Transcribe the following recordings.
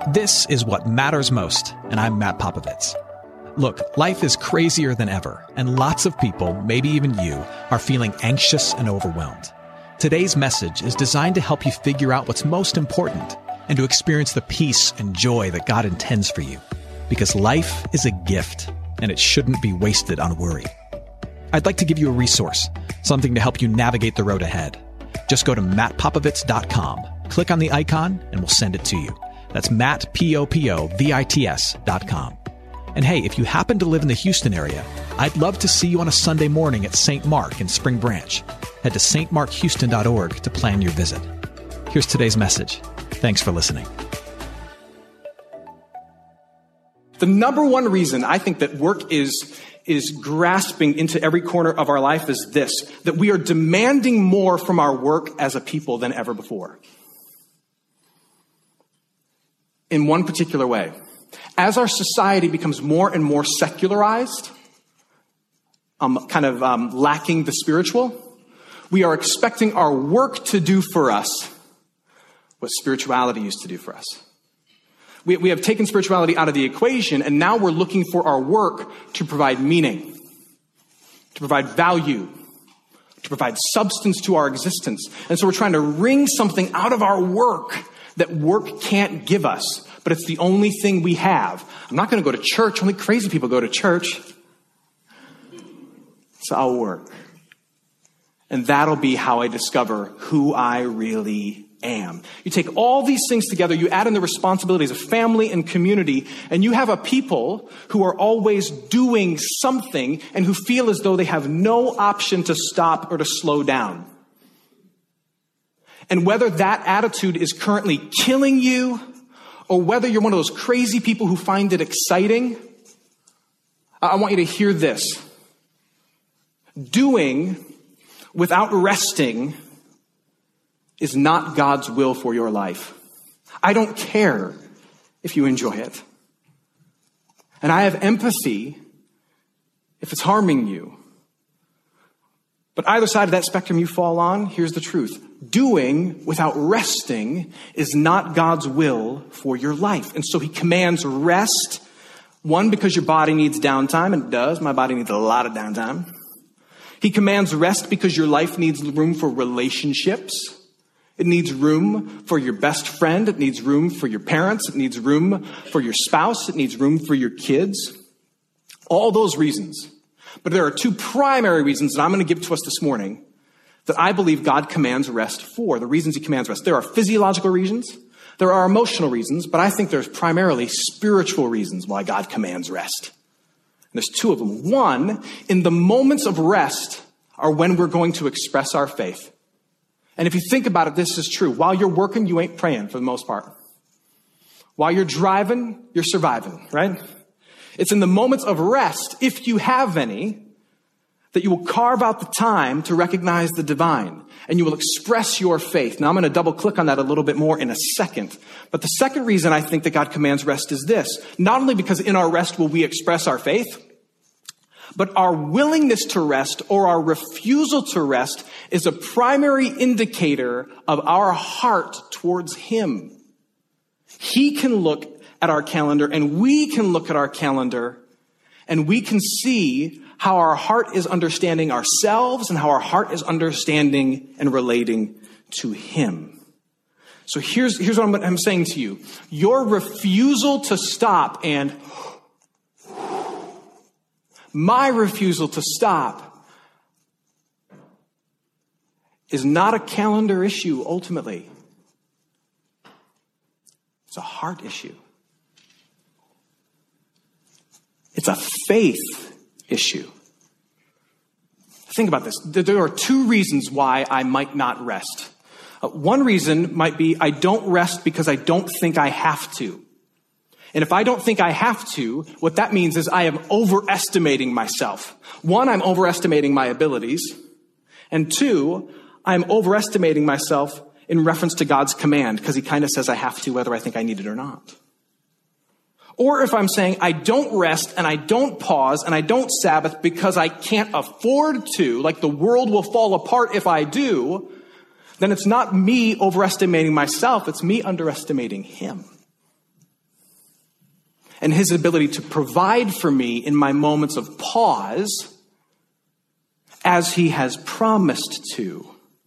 This is What Matters Most, and I'm Matt Popovits. Look, life is crazier than ever, and lots of people, maybe even you, are feeling anxious and overwhelmed. Today's message is designed to help you figure out what's most important and to experience the peace and joy that God intends for you. Because life is a gift, and it shouldn't be wasted on worry. I'd like to give you a resource, something to help you navigate the road ahead. Just go to mattpopovits.com, click on the icon, and we'll send it to you. That's mattpopovits.com. And hey, if you happen to live in the Houston area, I'd love to see you on a Sunday morning at St. Mark in Spring Branch. Head to stmarkhouston.org to plan your visit. Here's today's message. Thanks for listening. The number one reason I think that work is grasping into every corner of our life is this, that we are demanding more from our work as a people than ever before. In one particular way. As our society becomes more and more secularized, lacking the spiritual, we are expecting our work to do for us what spirituality used to do for us. We have taken spirituality out of the equation, and now we're looking for our work to provide meaning, to provide value, to provide substance to our existence. And so we're trying to wring something out of our work that work can't give us, but it's the only thing we have. I'm not going to go to church. Only crazy people go to church. So I'll work. And that'll be how I discover who I really am. You take all these things together, you add in the responsibilities of family and community, and you have a people who are always doing something and who feel as though they have no option to stop or to slow down. And whether that attitude is currently killing you or whether you're one of those crazy people who find it exciting, I want you to hear this. Doing without resting is not God's will for your life. I don't care if you enjoy it. And I have empathy if it's harming you. But either side of that spectrum you fall on, here's the truth. Doing without resting is not God's will for your life. And so he commands rest. One, because your body needs downtime, and it does. My body needs a lot of downtime. He commands rest because your life needs room for relationships. It needs room for your best friend. It needs room for your parents. It needs room for your spouse. It needs room for your kids. All those reasons. But there are two primary reasons that I'm going to give to us this morning that I believe God commands rest for. The reasons he commands rest. There are physiological reasons. There are emotional reasons. But I think there's primarily spiritual reasons why God commands rest. And there's two of them. One, in the moments of rest are when we're going to express our faith. And if you think about it, this is true. While you're working, you ain't praying for the most part. While you're driving, you're surviving, right? It's in the moments of rest, if you have any, that you will carve out the time to recognize the divine. And you will express your faith. Now, I'm going to double click on that a little bit more in a second. But the second reason I think that God commands rest is this. Not only because in our rest will we express our faith, but our willingness to rest or our refusal to rest is a primary indicator of our heart towards him. He can look at our calendar and we can look at our calendar and we can see how our heart is understanding ourselves and how our heart is understanding and relating to him. So here's what I'm saying to you. Your refusal to stop and my refusal to stop is not a calendar issue ultimately. It's a heart issue. It's a faith issue. Think about this. There are two reasons why I might not rest. One reason might be I don't rest because I don't think I have to. And if I don't think I have to, what that means is I am overestimating myself. One, I'm overestimating my abilities. And two, I'm overestimating myself in reference to God's command because he kind of says I have to whether I think I need it or not. Or if I'm saying I don't rest and I don't pause and I don't Sabbath because I can't afford to, like the world will fall apart if I do, then it's not me overestimating myself, it's me underestimating him. and his ability to provide for me in my moments of pause as he has promised to.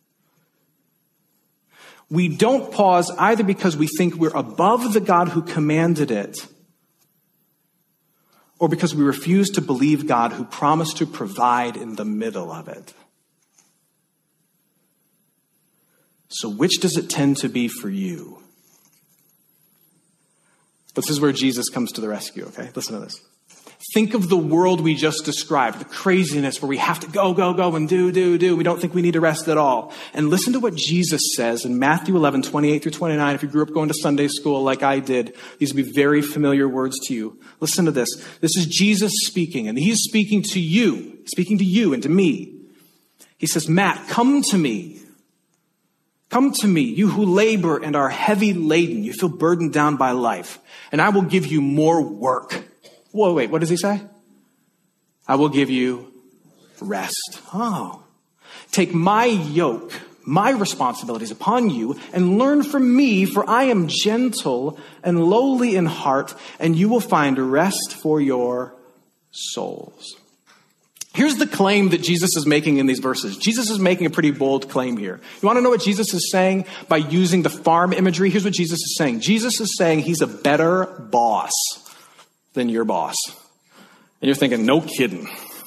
We don't pause either because we think we're above the God who commanded it, or because we refuse to believe God who promised to provide in the middle of it. So which does it tend to be for you? This is where Jesus comes to the rescue, okay? Listen to this. Think of the world we just described, the craziness where we have to go, and do. We don't think we need to rest at all. And listen to what Jesus says in Matthew 11, 28 through 29. If you grew up going to Sunday school like I did, these would be very familiar words to you. Listen to this. This is Jesus speaking, and he's speaking to you and to me. He says, Matt, come to me. Come to me, you who labor and are heavy laden. You feel burdened down by life, and I will give you more work. Whoa, wait, what does he say? I will give you rest. Oh, take my yoke, my responsibilities upon you, and learn from me, for I am gentle and lowly in heart, and you will find rest for your souls. Here's the claim that Jesus is making in these verses. Jesus is making a pretty bold claim here. You want to know what Jesus is saying by using the farm imagery? Here's what Jesus is saying. Jesus is saying he's a better boss than your boss. And you're thinking, no kidding.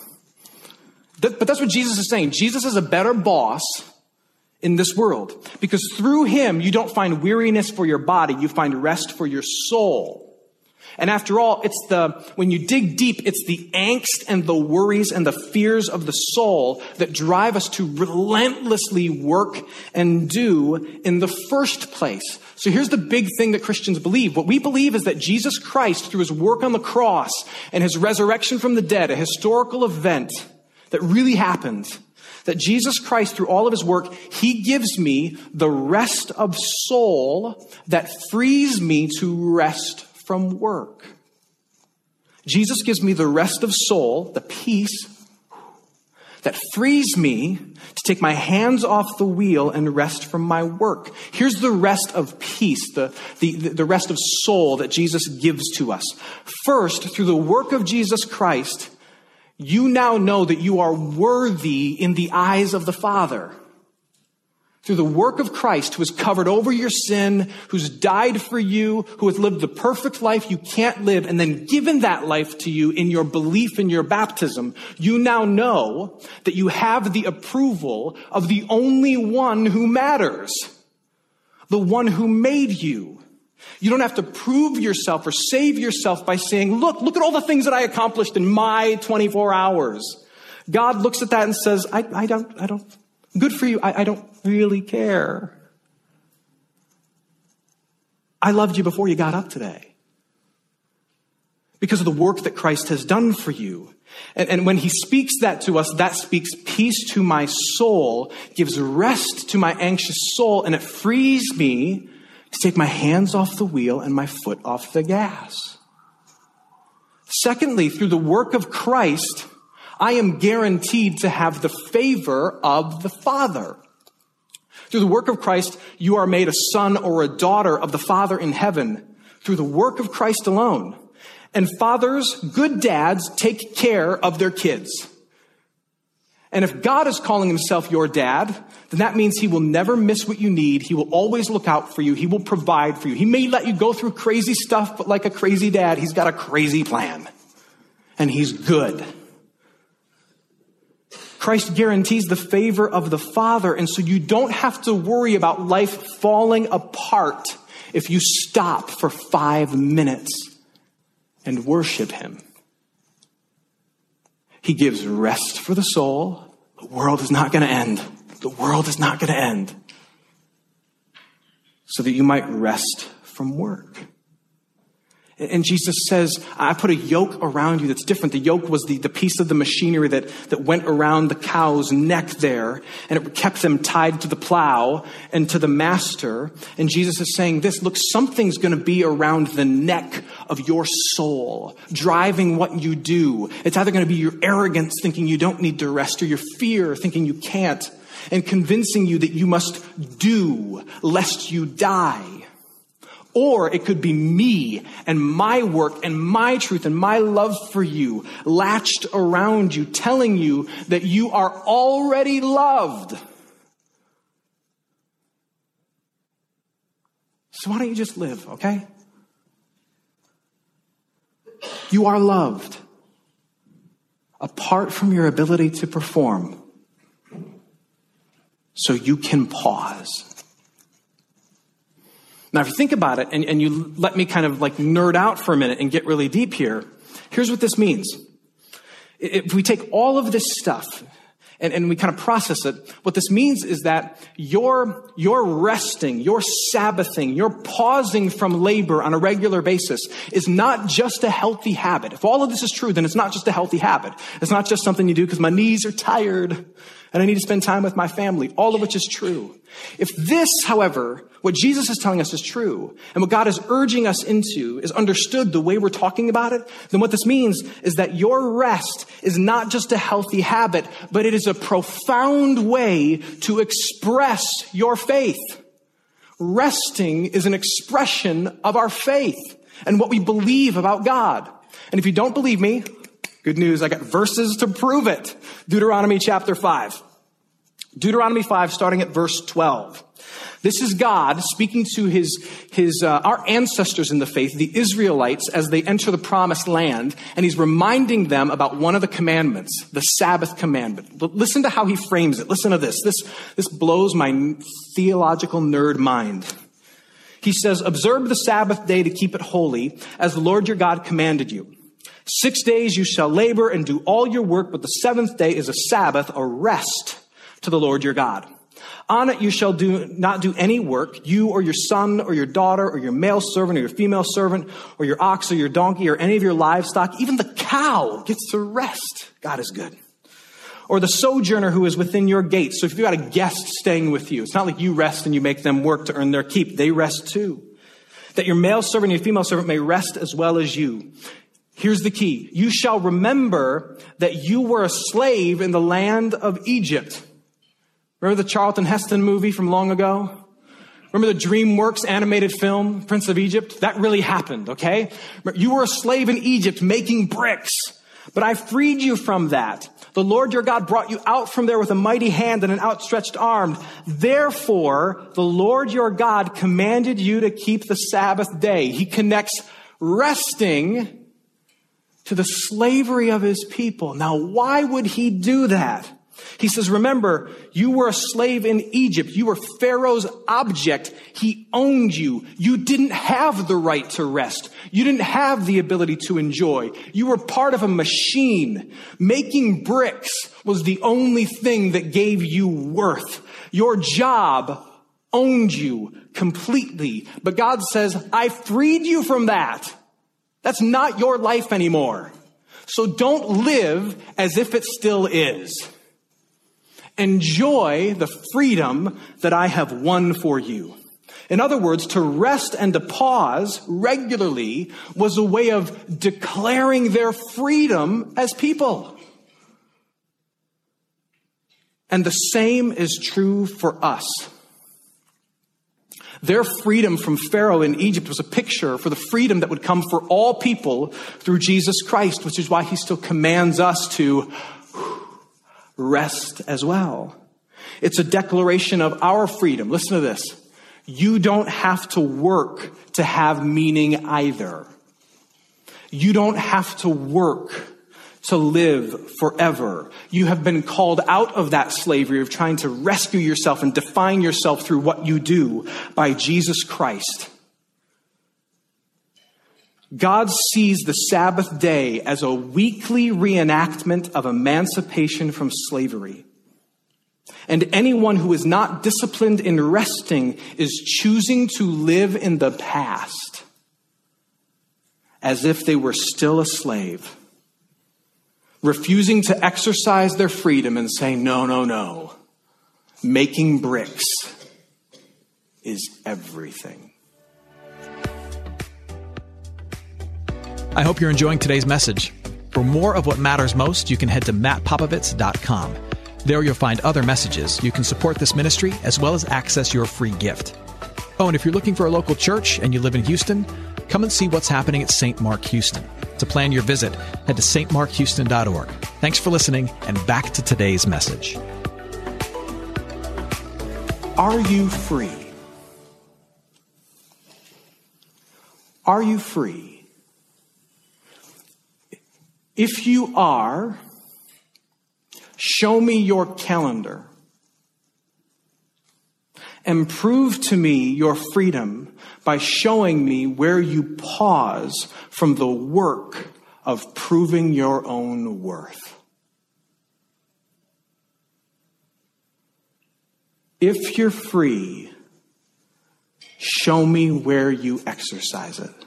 But that's what Jesus is saying. Jesus is a better boss in this world, because through him, you don't find weariness for your body. You find rest for your soul. And after all, when you dig deep, it's the angst and the worries and the fears of the soul that drive us to relentlessly work and do in the first place. So here's the big thing that Christians believe. What we believe is that Jesus Christ, through his work on the cross and his resurrection from the dead, a historical event that really happened, that Jesus Christ, through all of his work, he gives me the rest of soul that frees me to rest from work. Jesus gives me the rest of soul, the peace that frees me to take my hands off the wheel and rest from my work. Here's the rest of peace, the rest of soul that Jesus gives to us. First, through the work of Jesus Christ, you now know that you are worthy in the eyes of the Father. Through the work of Christ, who has covered over your sin, who's died for you, who has lived the perfect life you can't live, and then given that life to you in your belief in your baptism, you now know that you have the approval of the only one who matters, the one who made you. You don't have to prove yourself or save yourself by saying, look at all the things that I accomplished in my 24 hours. God looks at that and says, I don't. Good for you. I don't really care. I loved you before you got up today because of the work that Christ has done for you. And when he speaks that to us, that speaks peace to my soul, gives rest to my anxious soul, and it frees me to take my hands off the wheel and my foot off the gas. Secondly, through the work of Christ, I am guaranteed to have the favor of the Father. Through the work of Christ, you are made a son or a daughter of the Father in heaven through the work of Christ alone. And fathers, good dads, take care of their kids. And if God is calling himself your dad, then that means he will never miss what you need. He will always look out for you. He will provide for you. He may let you go through crazy stuff, but like a crazy dad, he's got a crazy plan. And he's good. Christ guarantees the favor of the Father, and so you don't have to worry about life falling apart if you stop for 5 minutes and worship him. He gives rest for the soul. The world is not going to end. The world is not going to end. So that you might rest from work. And Jesus says, I put a yoke around you that's different. The yoke was the piece of the machinery that went around the cow's neck there, and it kept them tied to the plow and to the master. And Jesus is saying this, look, something's going to be around the neck of your soul, driving what you do. It's either going to be your arrogance, thinking you don't need to rest, or your fear, thinking you can't, and convincing you that you must do lest you die. Or it could be me and my work and my truth and my love for you latched around you, telling you that you are already loved. So why don't you just live, okay? You are loved apart from your ability to perform. So you can pause. Now, if you think about it and you let me kind of like nerd out for a minute and get really deep here, here's what this means. If we take all of this stuff and we kind of process it, what this means is that your resting, your Sabbathing, your pausing from labor on a regular basis is not just a healthy habit. If all of this is true, then it's not just a healthy habit. It's not just something you do because my knees are tired and I need to spend time with my family, all of which is true. If this, however, what Jesus is telling us is true, and what God is urging us into is understood the way we're talking about it, then what this means is that your rest is not just a healthy habit, but it is a profound way to express your faith. Resting is an expression of our faith and what we believe about God. And if you don't believe me, good news, I got verses to prove it. Deuteronomy chapter 5. Deuteronomy 5, starting at verse 12. This is God speaking to our ancestors in the faith, the Israelites, as they enter the promised land, and he's reminding them about one of the commandments, the Sabbath commandment. But listen to how he frames it. Listen to this. This blows my theological nerd mind. He says, observe the Sabbath day to keep it holy, as the Lord your God commanded you. 6 days you shall labor and do all your work, but the seventh day is a Sabbath, a rest to the Lord your God. On it you shall not do any work, you or your son or your daughter or your male servant or your female servant or your ox or your donkey or any of your livestock. Even the cow gets to rest. God is good. Or the sojourner who is within your gates. So if you've got a guest staying with you, it's not like you rest and you make them work to earn their keep. They rest too. That your male servant and your female servant may rest as well as you. Here's the key. You shall remember that you were a slave in the land of Egypt. Remember the Charlton Heston movie from long ago? Remember the DreamWorks animated film, Prince of Egypt? That really happened, okay? You were a slave in Egypt making bricks, but I freed you from that. The Lord your God brought you out from there with a mighty hand and an outstretched arm. Therefore, the Lord your God commanded you to keep the Sabbath day. He connects resting to the slavery of his people. Now, why would he do that? He says, remember, you were a slave in Egypt. You were Pharaoh's object. He owned you. You didn't have the right to rest. You didn't have the ability to enjoy. You were part of a machine. Making bricks was the only thing that gave you worth. Your job owned you completely. But God says, I freed you from that. That's not your life anymore. So don't live as if it still is. Enjoy the freedom that I have won for you. In other words, to rest and to pause regularly was a way of declaring their freedom as people. And the same is true for us. Their freedom from Pharaoh in Egypt was a picture for the freedom that would come for all people through Jesus Christ, which is why he still commands us to rest as well. It's a declaration of our freedom. Listen to this. You don't have to work to have meaning either. You don't have to work to live forever. You have been called out of that slavery of trying to rescue yourself and define yourself through what you do by Jesus Christ. God sees the Sabbath day as a weekly reenactment of emancipation from slavery. And anyone who is not disciplined in resting is choosing to live in the past as if they were still a slave, refusing to exercise their freedom and saying, no, making bricks is everything. I hope you're enjoying today's message. For more of what matters most, you can head to mattpopovits.com. There you'll find other messages. You can support this ministry as well as access your free gift. Oh, and if you're looking for a local church and you live in Houston, come and see what's happening at St. Mark Houston. To plan your visit, head to stmarkhouston.org. Thanks for listening, and back to today's message. Are you free? Are you free? If you are, show me your calendar and prove to me your freedom by showing me where you pause from the work of proving your own worth. If you're free, show me where you exercise it.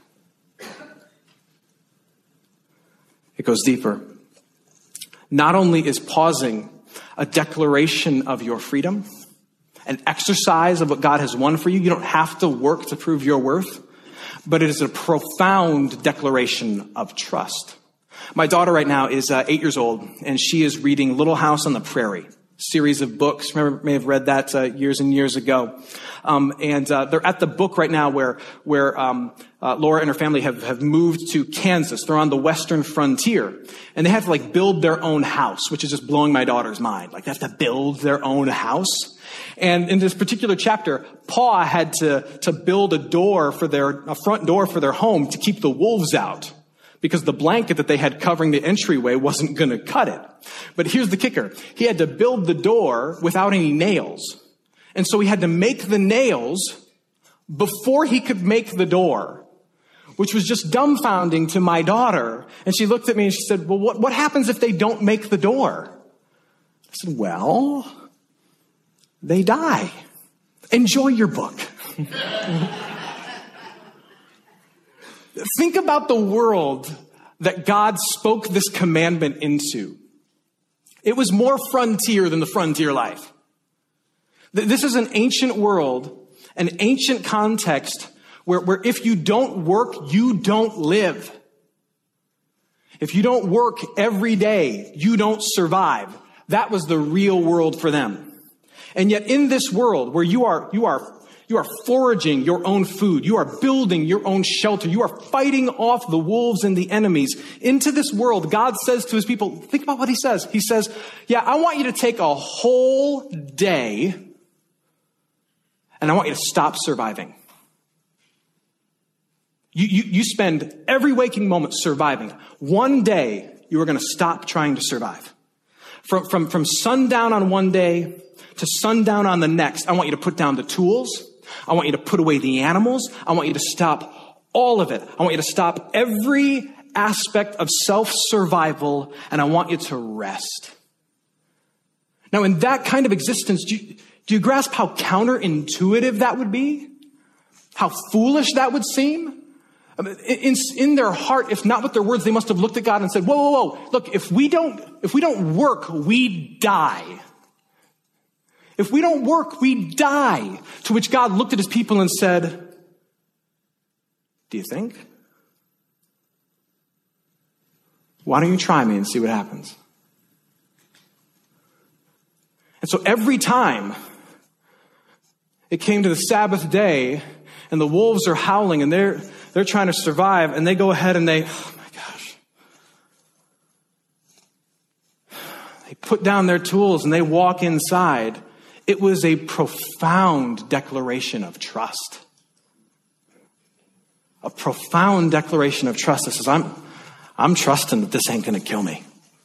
It goes deeper. Not only is pausing a declaration of your freedom, an exercise of what God has won for you. You don't have to work to prove your worth, but it is a profound declaration of trust. My daughter right now is 8 years old, and she is reading Little House on the Prairie, series of books. Remember, may have read that years and years ago. They're at the book right now where Laura and her family have moved to Kansas. They're on the western frontier, and they have to build their own house, which is just blowing my daughter's mind. They have to build their own house. And in this particular chapter, Pa had to build a front door for their home to keep the wolves out, because the blanket that they had covering the entryway wasn't going to cut it. But here's the kicker. He had to build the door without any nails. And so he had to make the nails before he could make the door, which was just dumbfounding to my daughter. And she looked at me and she said, well, what happens if they don't make the door? I said, well, they die. Enjoy your book. Think about the world that God spoke this commandment into. It was more frontier than the frontier life. This is an ancient world, an ancient context where if you don't work, you don't live. If you don't work every day, you don't survive. That was the real world for them. And yet in this world where you are foraging your own food, you are building your own shelter, you are fighting off the wolves and the enemies, into this world, God says to his people, think about what he says. He says, yeah, I want you to take a whole day and I want you to stop surviving. You spend every waking moment surviving. One day, you are going to stop trying to survive. From sundown on one day to sundown on the next, I want you to put down the tools. I want you to put away the animals. I want you to stop all of it. I want you to stop every aspect of self-survival, and I want you to rest. Now, in that kind of existence, do you grasp how counterintuitive that would be? How foolish that would seem? I mean, in their heart, if not with their words, they must have looked at God and said, whoa. Look, if we don't work, we die. If we don't work, we die. To which God looked at his people and said, do you think? Why don't you try me and see what happens? And so every time it came to the Sabbath day and the wolves are howling and they're trying to survive, and they go ahead and they put down their tools and they walk inside. It was a profound declaration of trust. A profound declaration of trust that says, I'm trusting that this ain't going to kill me.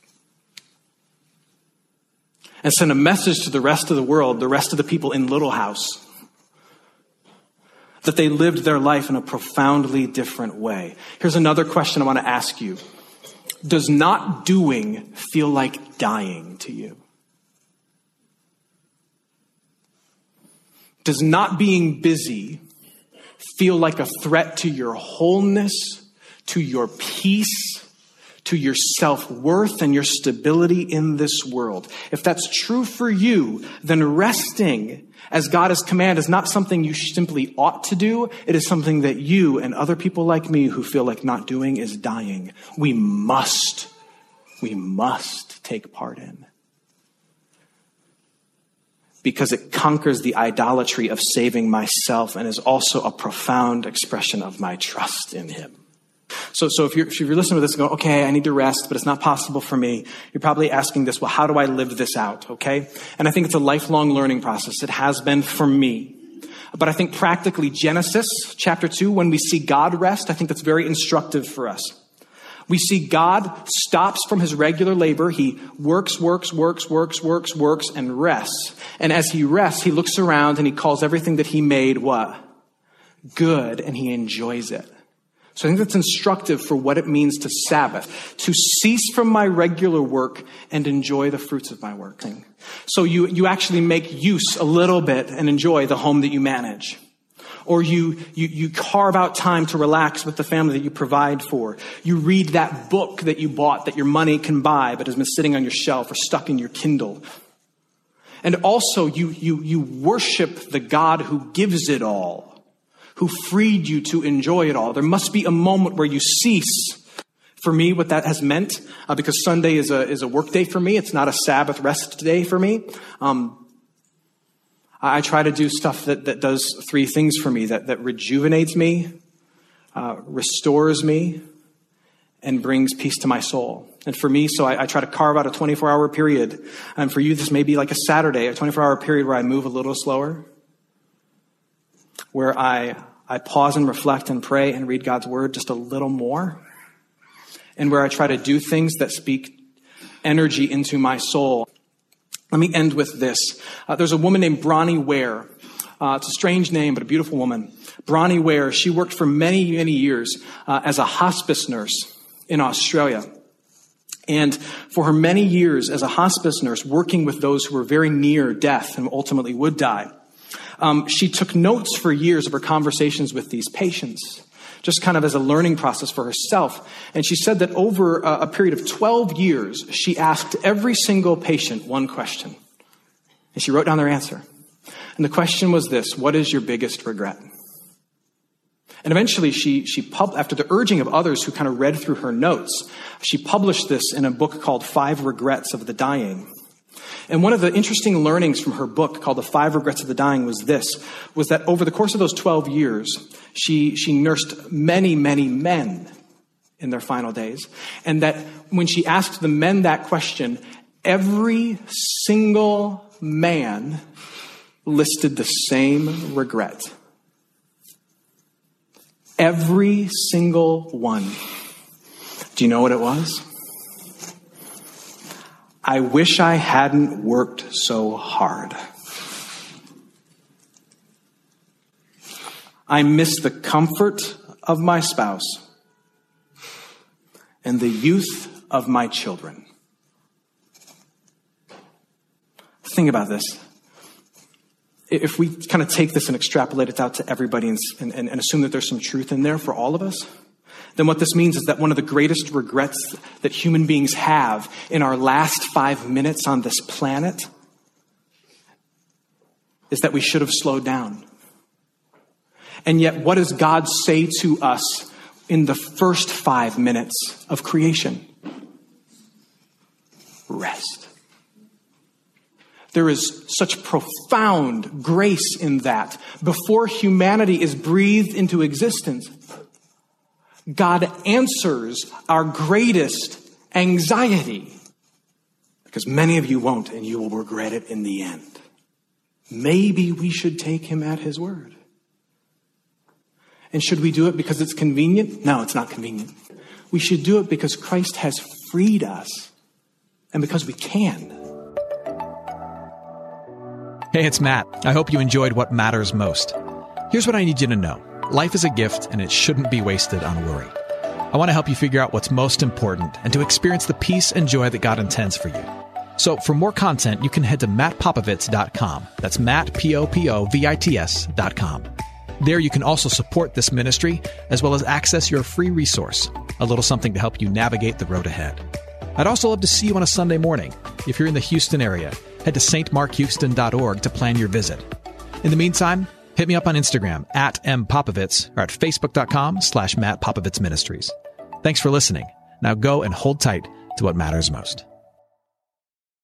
And send a message to the rest of the world, the rest of the people in Little House, that they lived their life in a profoundly different way. Here's another question I want to ask you. Does not doing feel like dying to you? Does not being busy feel like a threat to your wholeness, to your peace, to your self-worth and your stability in this world? If that's true for you, then resting as God has commanded is not something you simply ought to do. It is something that you and other people like me who feel like not doing is dying, we must take part in. because it conquers the idolatry of saving myself and is also a profound expression of my trust in him. So if you're listening to this and going, okay, I need to rest, but it's not possible for me, you're probably asking this, well, how do I live this out, okay? And I think it's a lifelong learning process. It has been for me. But I think practically Genesis chapter 2, when we see God rest, I think that's very instructive for us. We see God stops from his regular labor. He works, and rests. And as he rests, he looks around and he calls everything that he made what? Good, and he enjoys it. So I think that's instructive for what it means to Sabbath, to cease from my regular work and enjoy the fruits of my work. So you actually make use a little bit and enjoy the home that you manage. Or you carve out time to relax with the family that you provide for. You read that book that you bought that your money can buy but has been sitting on your shelf or stuck in your Kindle. And also you worship the God who gives it all, who freed you to enjoy it all. There must be a moment where you cease. For me, what that has meant, because Sunday is a work day for me, it's not a Sabbath rest day for me. I try to do stuff that does three things for me, that rejuvenates me, restores me, and brings peace to my soul. And for me, so I try to carve out a 24-hour period. And for you, this may be like a Saturday, a 24-hour period where I move a little slower, where I pause and reflect and pray and read God's word just a little more, and where I try to do things that speak energy into my soul. Let me end with this. There's a woman named Bronnie Ware. It's a strange name, but a beautiful woman. Bronnie Ware, she worked for many, many years as a hospice nurse in Australia. And for her many years as a hospice nurse, working with those who were very near death and ultimately would die, she took notes for years of her conversations with these patients, just kind of as a learning process for herself. And she said that over a period of 12 years, she asked every single patient one question. And she wrote down their answer. And the question was this: what is your biggest regret? And eventually after the urging of others who kind of read through her notes, she published this in a book called 5 Regrets of the Dying. And one of the interesting learnings from her book called The 5 Regrets of the Dying was that over the course of those 12 years, she nursed many, many men in their final days. And that when she asked the men that question, every single man listed the same regret. Every single one. Do you know what it was? I wish I hadn't worked so hard. I miss the comfort of my spouse and the youth of my children. Think about this. If we kind of take this and extrapolate it out to everybody and assume that there's some truth in there for all of us, then what this means is that one of the greatest regrets that human beings have in our last 5 minutes on this planet is that we should have slowed down. And yet, what does God say to us in the first 5 minutes of creation? Rest. There is such profound grace in that. Before humanity is breathed into existence, God answers our greatest anxiety, because many of you won't, and you will regret it in the end. Maybe we should take him at his word. And should we do it because it's convenient? No, it's not convenient. We should do it because Christ has freed us and because we can. Hey, it's Matt. I hope you enjoyed What Matters Most. Here's what I need you to know. Life is a gift, and it shouldn't be wasted on worry. I want to help you figure out what's most important and to experience the peace and joy that God intends for you. So for more content, you can head to mattpopovits.com. That's Matt, Popovits.com. There you can also support this ministry, as well as access your free resource, a little something to help you navigate the road ahead. I'd also love to see you on a Sunday morning. If you're in the Houston area, head to stmarkhouston.org to plan your visit. In the meantime, hit me up on Instagram @mpopovits or at facebook.com/Matt Popovits Ministries. Thanks for listening. Now go and hold tight to what matters most.